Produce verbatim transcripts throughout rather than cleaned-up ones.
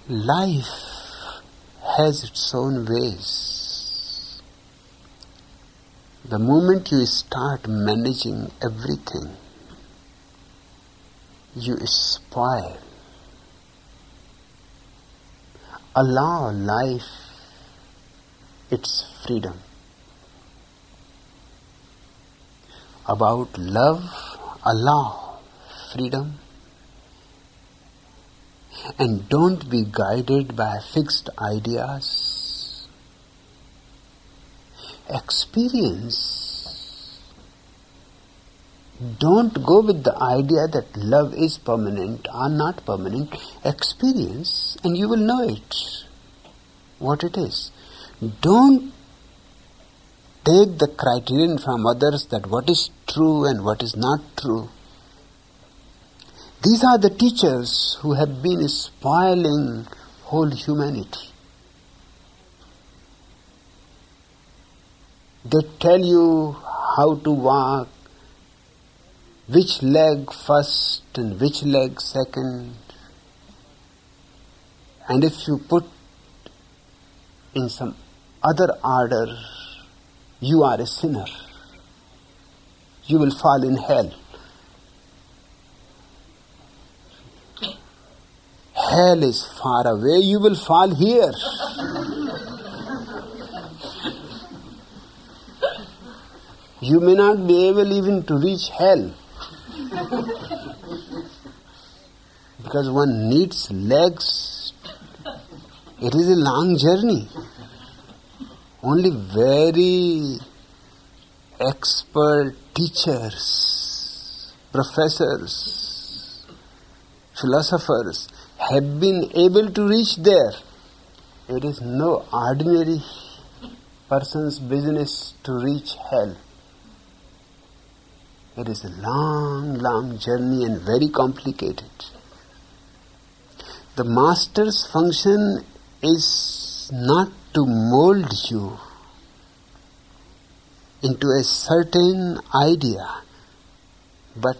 life has its own ways. The moment you start managing everything, you spoil. Allow life its freedom. About love, allow freedom. And don't be guided by fixed ideas. Experience. Don't go with the idea that love is permanent or not permanent. Experience and you will know it, what it is. Don't take the criterion from others that what is true and what is not true. These are the teachers who have been spoiling whole humanity. They tell you how to walk, which leg first and which leg second. And if you put in some other order, you are a sinner. You will fall in hell. Hell is far away, you will fall here. You may not be able even to reach hell. Because one needs legs. It is a long journey. Only very expert teachers, professors, philosophers have been able to reach there. It is no ordinary person's business to reach hell. It is a long, long journey and very complicated. The master's function is not to mold you into a certain idea, but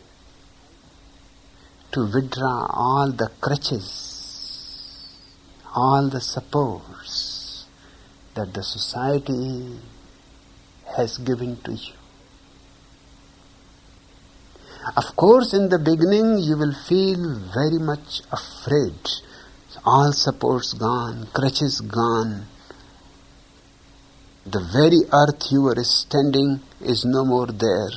to withdraw all the crutches, all the supports that the society has given to you. Of course, in the beginning you will feel very much afraid. All supports gone, crutches gone. The very earth you were standing is no more there.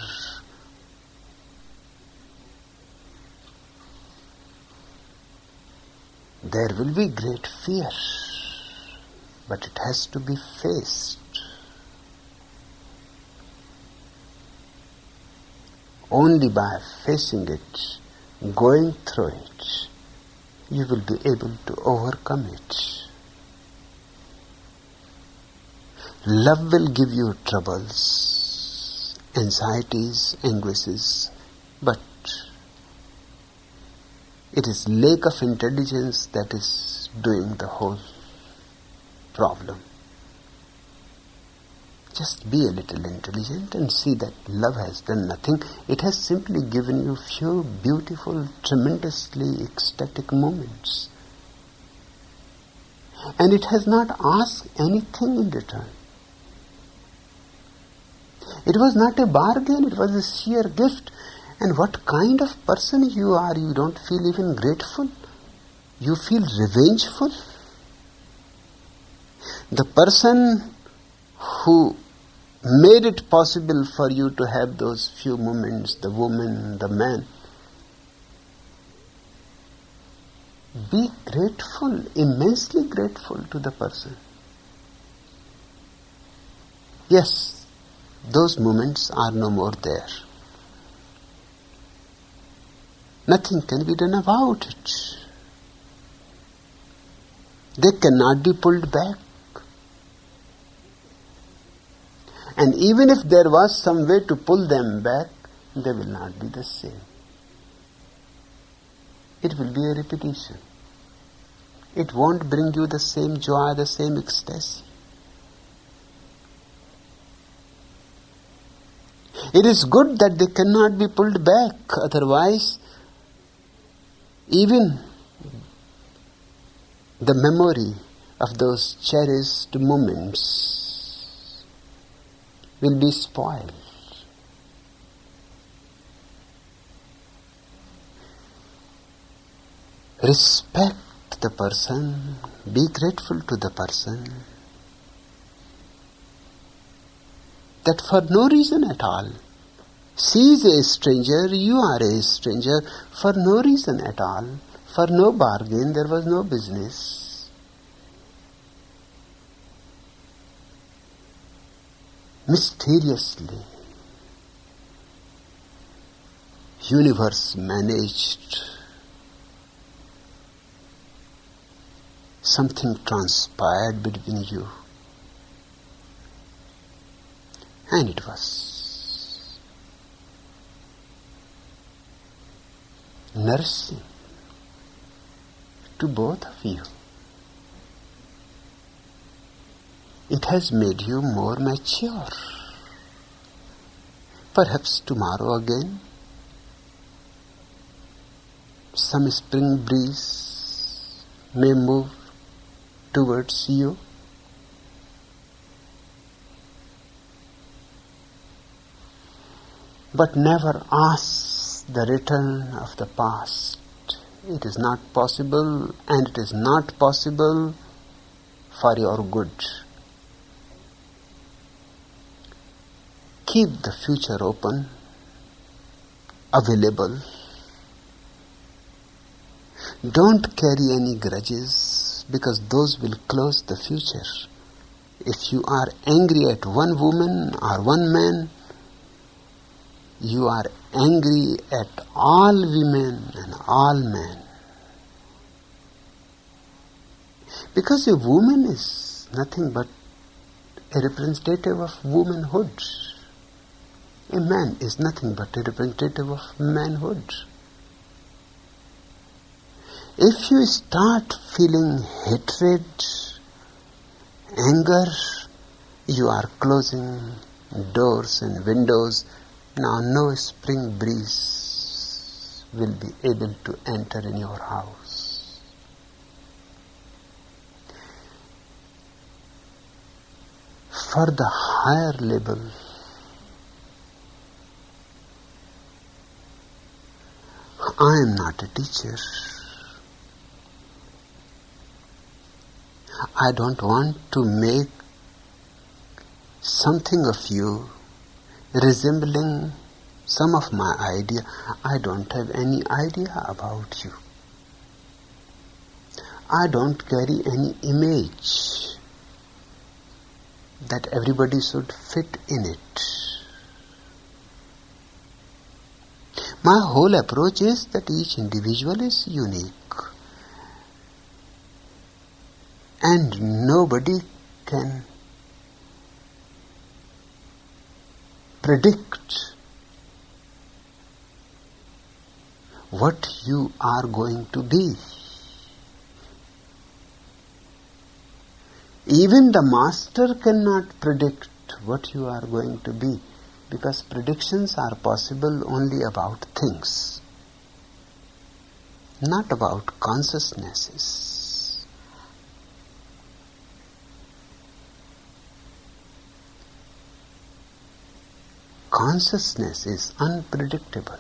There will be great fear, but it has to be faced. Only by facing it, going through it, you will be able to overcome it. Love will give you troubles, anxieties, anguishes, but it is lack of intelligence that is doing the whole problem. Just be a little intelligent and see that love has done nothing. It has simply given you few beautiful, tremendously ecstatic moments. And it has not asked anything in return. It was not a bargain, it was a sheer gift. And what kind of person you are, you don't feel even grateful. You feel revengeful. The person who made it possible for you to have those few moments, the woman, the man. Be grateful, immensely grateful to the person. Yes, those moments are no more there. Nothing can be done about it. They cannot be pulled back. And even if there was some way to pull them back, they will not be the same. It will be a repetition. It won't bring you the same joy, the same ecstasy. It is good that they cannot be pulled back, otherwise even the memory of those cherished moments will be spoiled. Respect the person, be grateful to the person, that for no reason at all, she is a stranger, you are a stranger, for no reason at all, for no bargain, there was no business. Mysteriously, universe managed. Something transpired between you, and it was nourishing to both of you. It has made you more mature. Perhaps tomorrow again, some spring breeze may move towards you. But never ask the return of the past. It is not possible, and it is not possible for your good. Keep the future open, available. Don't carry any grudges, because those will close the future. If you are angry at one woman or one man, you are angry at all women and all men. Because a woman is nothing but a representative of womanhood. A man is nothing but a representative of manhood. If you start feeling hatred, anger, you are closing doors and windows. Now no spring breeze will be able to enter in your house. For the higher level, I am not a teacher. I don't want to make something of you resembling some of my idea. I don't have any idea about you. I don't carry any image that everybody should fit in it. My whole approach is that each individual is unique. And nobody can predict what you are going to be. Even the master cannot predict what you are going to be, because predictions are possible only about things, not about consciousnesses. Consciousness is unpredictable.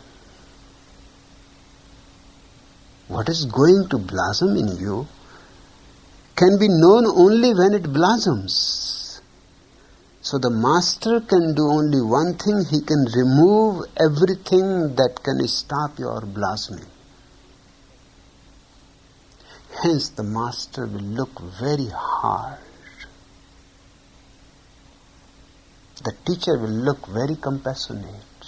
What is going to blossom in you can be known only when it blossoms. So the master can do only one thing. He can remove everything that can stop your blossoming. Hence the master will look very hard. The teacher will look very compassionate,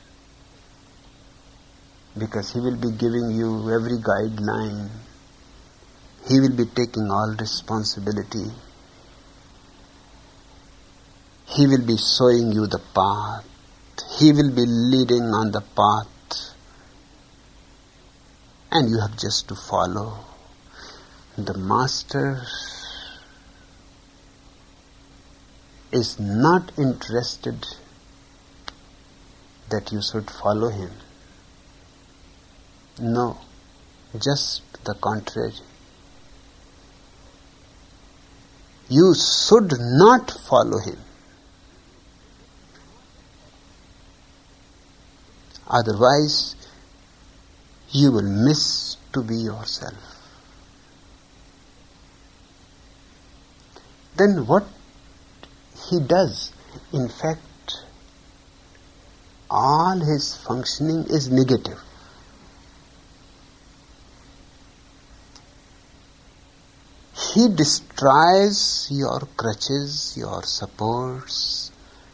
because he will be giving you every guideline. He will be taking all responsibility. He will be showing you the path. He will be leading on the path. And you have just to follow. The master is not interested that you should follow him. No, just the contrary. You should not follow him. Otherwise, you will miss to be yourself. Then what he does, in fact, all his functioning is negative. He destroys your crutches, your supports.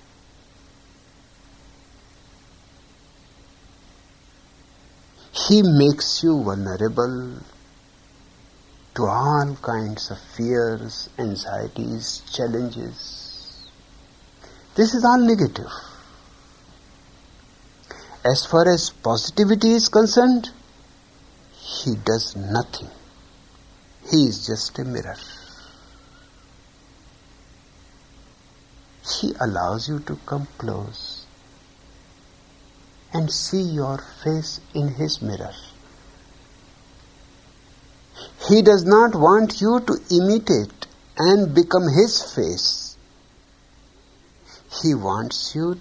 He makes you vulnerable to all kinds of fears, anxieties, challenges. This is all negative. As far as positivity is concerned, he does nothing. He is just a mirror. He allows you to come close and see your face in his mirror. He does not want you to imitate and become his face. He wants you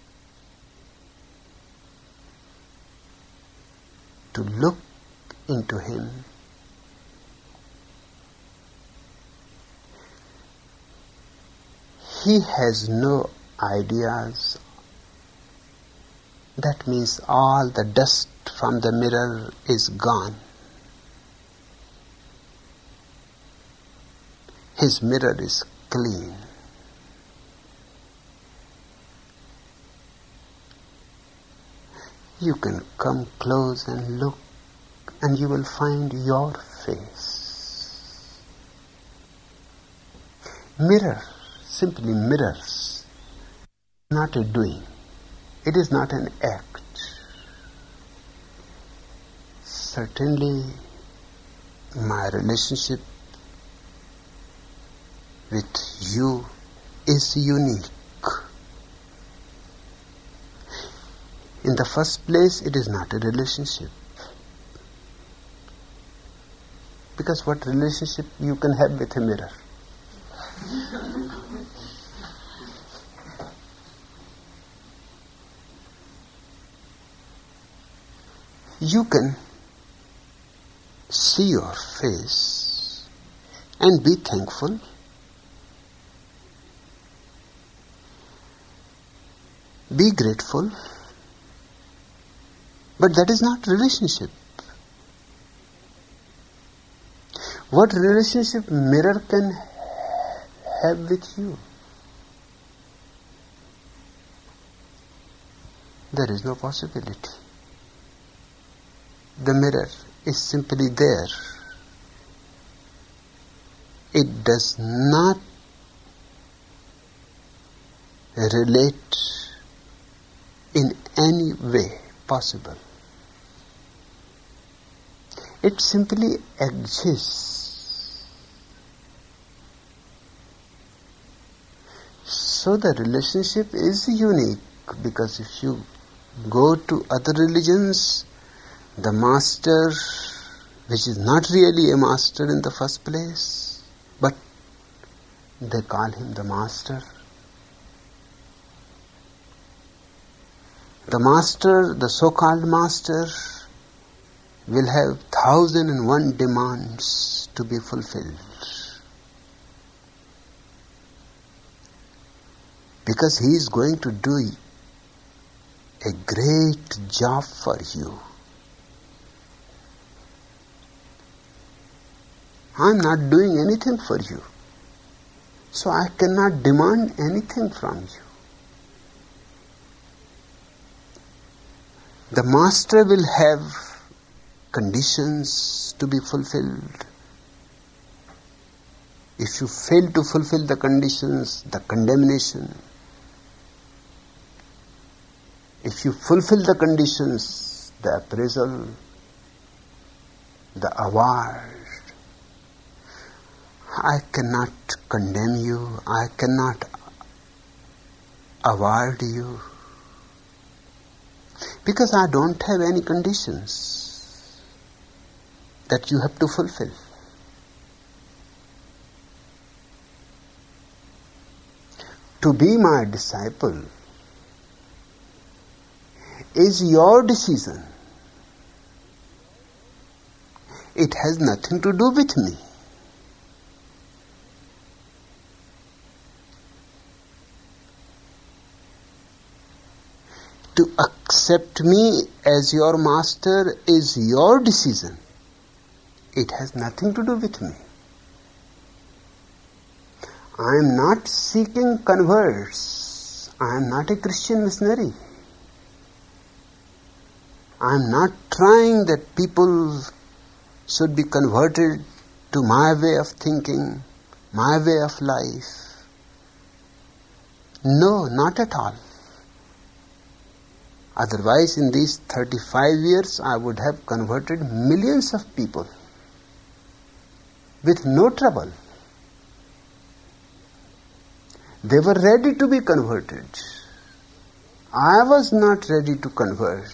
to look into him. He has no ideas. That means all the dust from the mirror is gone. His mirror is clean. You can come close and look, and you will find your face. Mirror simply mirrors, not a doing. It is not an act. Certainly, my relationship with you is unique. In the first place, it is not a relationship. Because what relationship you can have with a mirror? You can see your face and be thankful. Be grateful. But that is not relationship. What relationship mirror can have with you? There is no possibility. The mirror is simply there. It does not relate in any way possible. It simply exists. So the relationship is unique, because if you go to other religions, the master, which is not really a master in the first place, but they call him the master. The master, the so-called master, will have thousand and one demands to be fulfilled. Because he is going to do a great job for you. I am not doing anything for you. So I cannot demand anything from you. The master will have conditions to be fulfilled. If you fail to fulfill the conditions, the condemnation. If you fulfill the conditions, the appraisal, the award. I cannot condemn you. I cannot award you. Because I don't have any conditions that you have to fulfill. to be my disciple is your decision. It has nothing to do with me. To accept me as your master is your decision. It has nothing to do with me. I am not seeking converts. I am not a Christian missionary. I am not trying that people should be converted to my way of thinking, my way of life. No, not at all. Otherwise, in these thirty-five years, I would have converted millions of people with no trouble. They were ready to be converted. I was not ready to convert.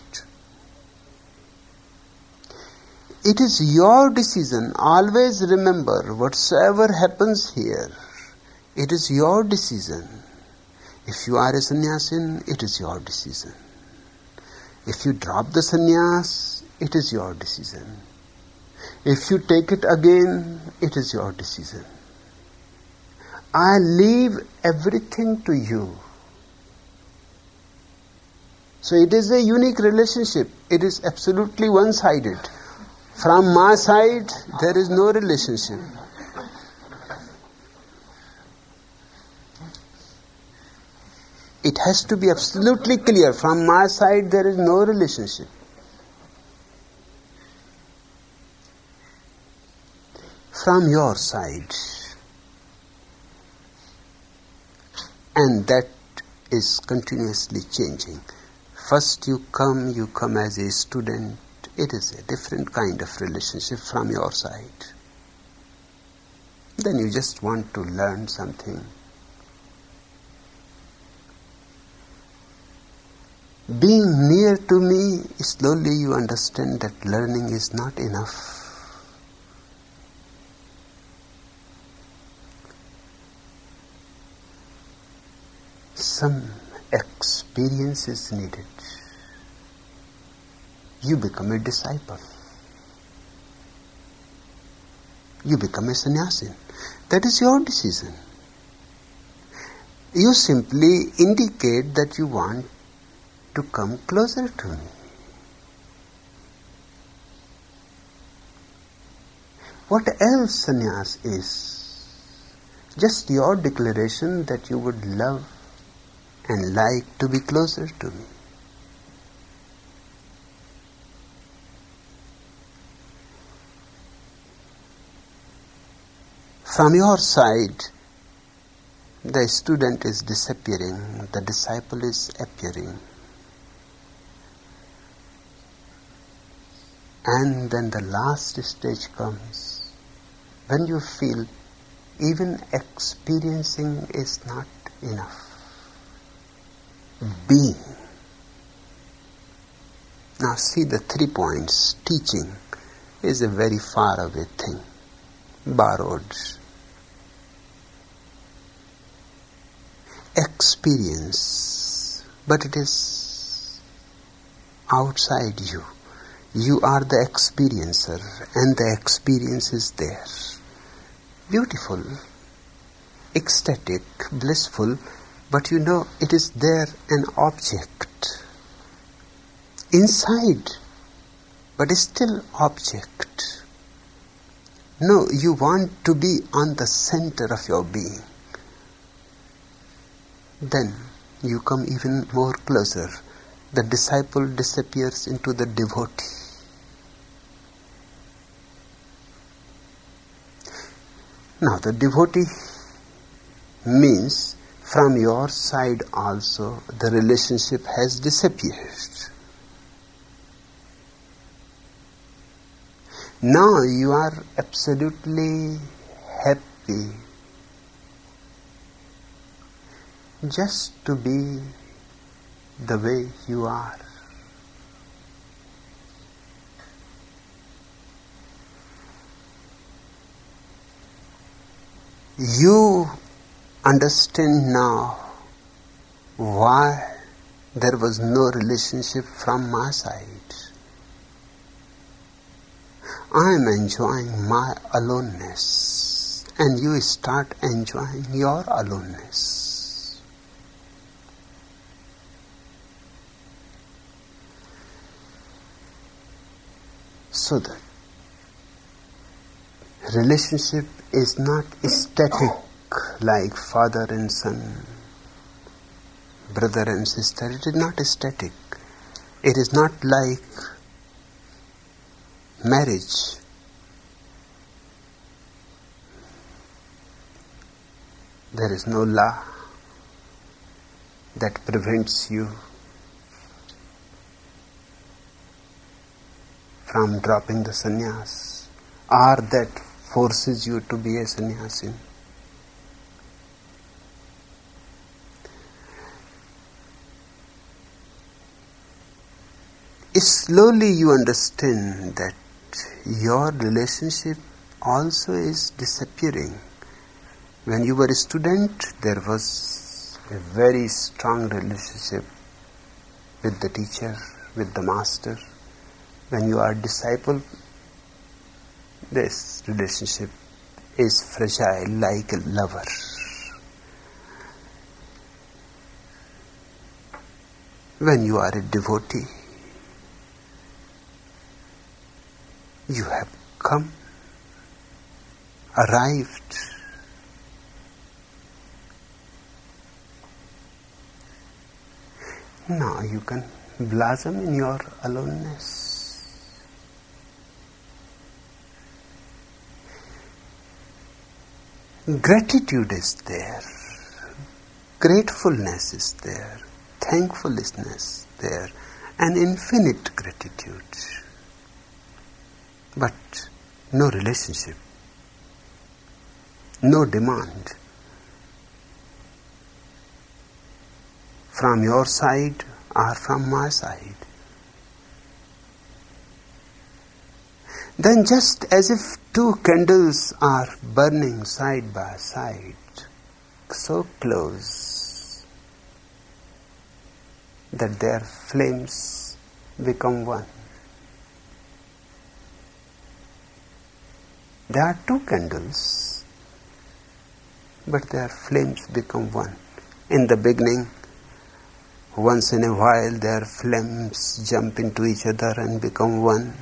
It is your decision. Always remember, whatsoever happens here, it is your decision. If you are a sannyasin, it is your decision. If you drop the sannyas, it is your decision. If you take it again, it is your decision. I leave everything to you. So it is a unique relationship. It is absolutely one-sided. From my side, there is no relationship. It has to be absolutely clear. From my side, there is no relationship. From your side. And that is continuously changing. First you come, you come as a student. It is a different kind of relationship from your side. Then you just want to learn something. Being near to me, slowly you understand that learning is not enough. Some experience is needed. You become a disciple. You become a sannyasin. That is your decision. You simply indicate that you want to come closer to me. What else sannyas is? Just your declaration that you would love and like to be closer to me. From your side, the student is disappearing, the disciple is appearing. And then the last stage comes, when you feel even experiencing is not enough. Being. Now see the three points. Teaching is a very far away thing, borrowed. Experience, but it is outside you. You are the experiencer, and the experience is there. Beautiful, ecstatic, blissful, but you know it is there, an object. Inside, but still object. No, you want to be on the center of your being. Then you come even more closer. The disciple disappears into the devotee. Now the devotee means from your side also the relationship has disappeared. Now you are absolutely happy just to be the way you are. You understand now why there was no relationship from my side. I am enjoying my aloneness, and you start enjoying your aloneness. So that relationship is not static like father and son, brother and sister. It is not static. It is not like marriage. There is no law that prevents you from dropping the sannyas, or that forces you to be a sannyasin. Slowly you understand that your relationship also is disappearing. When you were a student, there was a very strong relationship with the teacher, with the master. When you are a disciple, this relationship is fragile like a lover. When you are a devotee, you have come, arrived. Now you can blossom in your aloneness. Gratitude is there. Gratefulness is there. Thankfulness there. And infinite gratitude. But no relationship, no demand from your side or from my side. Then just as if two candles are burning side by side, so close that their flames become one. There are two candles, but their flames become one. In the beginning, once in a while, their flames jump into each other and become one.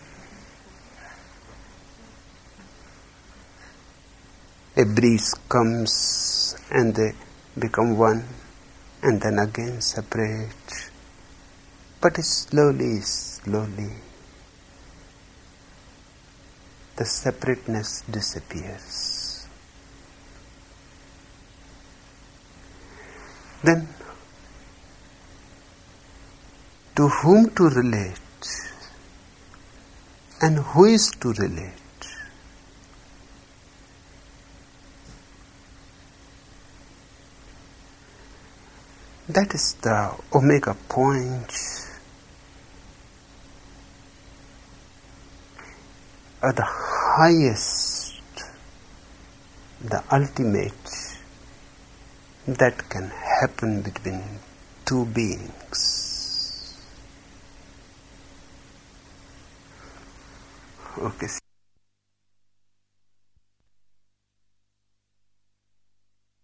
A breeze comes and they become one, and then again separate. But slowly, slowly, the separateness disappears. Then, to whom to relate and who is to relate? That is the omega point, or the highest, the ultimate that can happen between two beings. Okay.